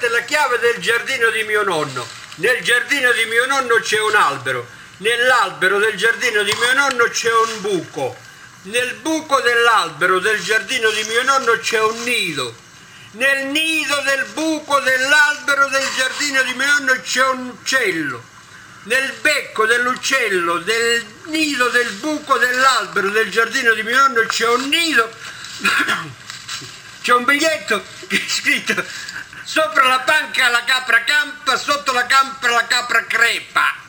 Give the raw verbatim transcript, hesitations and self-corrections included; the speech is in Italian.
questa è la chiave del giardino di mio nonno. Nel giardino di mio nonno c'è un albero, nell'albero del giardino di mio nonno c'è un buco, nel buco dell'albero del giardino di mio nonno c'è un nido, nel nido del buco dell'albero del giardino di mio nonno c'è un uccello, nel becco dell'uccello del nido del buco dell'albero del giardino di mio nonno c'è un nido, c'è un biglietto che è scritto: sopra la panca la capra campa, sotto la campa la capra crepa.